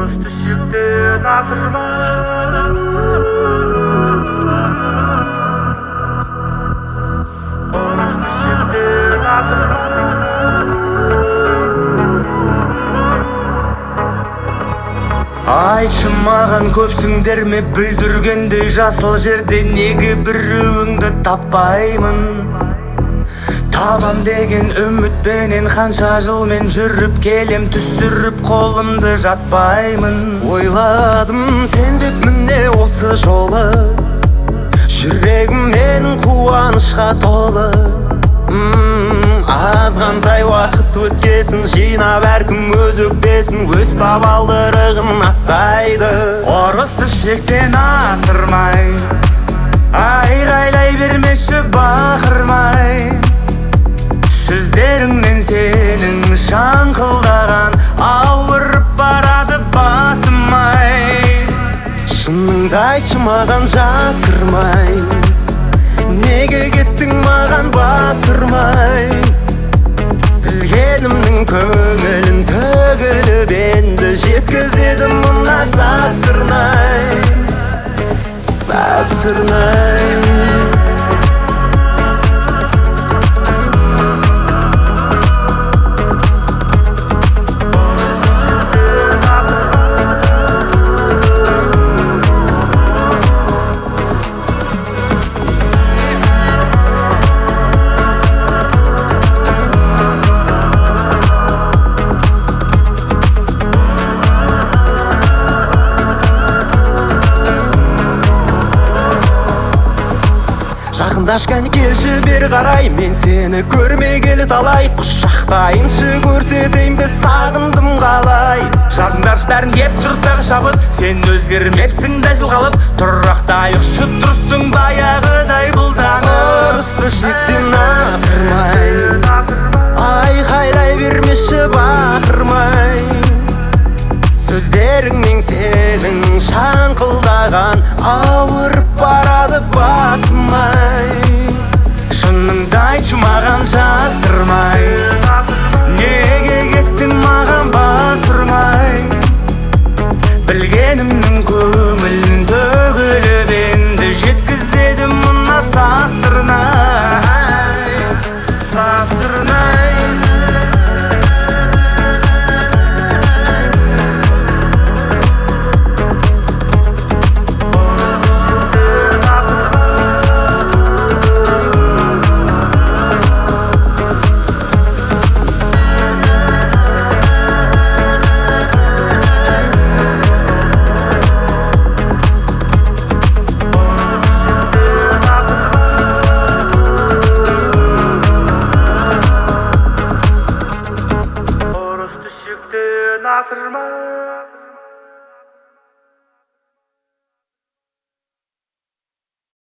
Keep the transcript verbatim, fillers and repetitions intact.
Орыс түшіктен асырма. Орыс түшіктен асырма. Айтшы маған көпсіңдер ме бүлдіргендей жасыл жерде неге біреуіңді таппаймын. Табам деген үмітпенен қанша жылмен жүріп келем, түсіріп қолымды жатпаймын. Ойладым сен деп міне осы жолы, жүрегім менің қуанышқа толы. Азғантай уақыт өткесін, жинап әркім өз өкпесін, өз табалдырығын аттайды. Орысты шектен асырмай, айғайлай бермеші бақырмай. Сөздеріңнен сенің шаңқылдаған ауырып барады басымай. Шыныңды айтшы маған жасырмай, неге кеттің маған бас ұрмай. Білгенімнің көңілін төгіліп енді жеткізеді мұна сасырнай, сасырнай. Жақындашқан келші бері қарай, мен сені көрмегелі талай. Құшақтайыншы көрсетейін бе сағындым қалай. Жазыңдаршы бәрін кеп тұртағы шабыт, сен өзгермепсің дәсіл қалып. Тұрақтайық шыт тұрсың баяғыдай бұлданып. Орысты шектен асырмай, айқайлай бермеші бақырмай. Сөздеріңнен сенің шаңқылдаған ауырып барады басымай. Шыныңды айтшы маған жасырмай, неге кеттің маған бас ұрмай. Білгенімнің көңілін төгіліп енді жеткізеді мұна сасырнай, сасырнай. Orası düşüktü, nasırma.